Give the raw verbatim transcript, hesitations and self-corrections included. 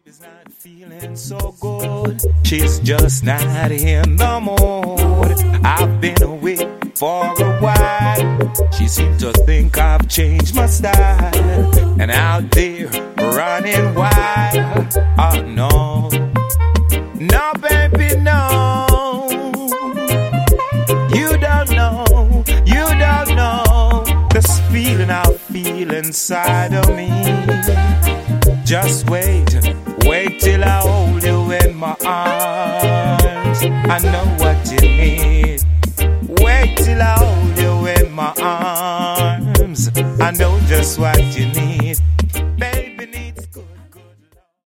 She's not feeling so good. She's just not in the mood. I've been away for a while. She seems to think I've changed my style, and out there running wild. Oh no, no baby, no. You don't know, you don't know this feeling I feel inside of me. Just wait, wait till I hold you in my arms. I know what you need. Wait till I hold you in my arms. I know just what you need.